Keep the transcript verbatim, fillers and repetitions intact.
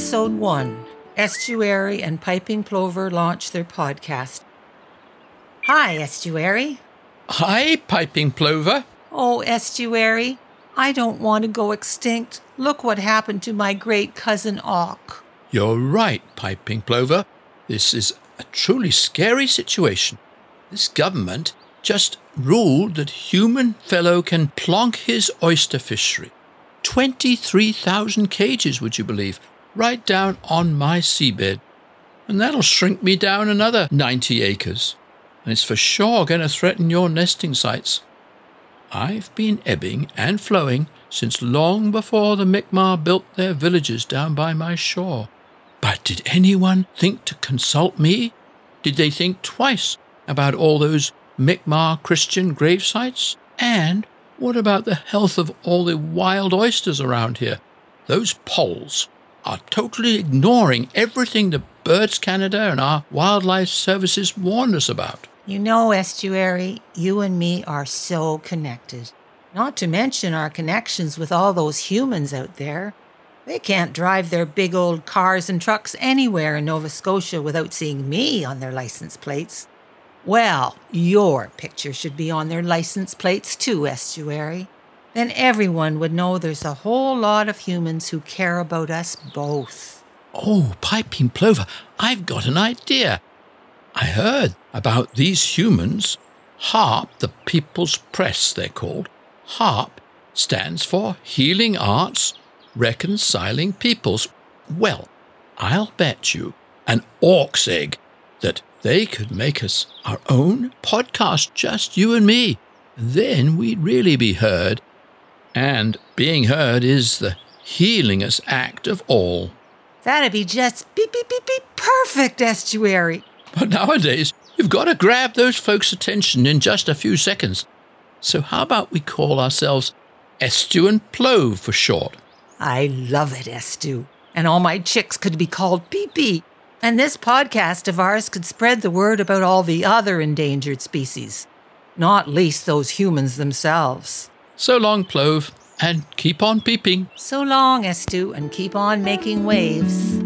Episode one. Estuary and Piping Plover launch their podcast. Hi, Estuary. Hi, Piping Plover. Oh, Estuary, I don't want to go extinct. Look what happened to my great cousin Auk. You're right, Piping Plover. This is a truly scary situation. This government just ruled that human fellow can plonk his oyster fishery. twenty-three thousand cages, would you believe, right down on my seabed. And that'll shrink me down another ninety acres. And it's for sure going to threaten your nesting sites. I've been ebbing and flowing since long before the Mi'kmaq built their villages down by my shore. But did anyone think to consult me? Did they think twice about all those Mi'kmaq Christian grave sites? And what about the health of all the wild oysters around here? Those poles are totally ignoring everything the Birds Canada and our wildlife services warned us about. You know, Estuary, you and me are so connected. Not to mention our connections with all those humans out there. They can't drive their big old cars and trucks anywhere in Nova Scotia without seeing me on their license plates. Well, your picture should be on their license plates too, Estuary. Then everyone would know there's a whole lot of humans who care about us both. Oh, Piping Plover, I've got an idea. I heard about these humans. HARP, the People's Press, they're called. HARP stands for Healing Arts, Reconciling Peoples. Well, I'll bet you an auk's egg that they could make us our own podcast, just you and me. Then we'd really be heard. And being heard is the healingest act of all. That'd be just beep, beep, beep, beep, perfect, Estuary. But nowadays, you've got to grab those folks' attention in just a few seconds. So how about we call ourselves Estu and Plove for short? I love it, Estu. And all my chicks could be called Pee-Pee. And this podcast of ours could spread the word about all the other endangered species, not least those humans themselves. So long, Plove, and keep on peeping. So long, Estu, and keep on making waves.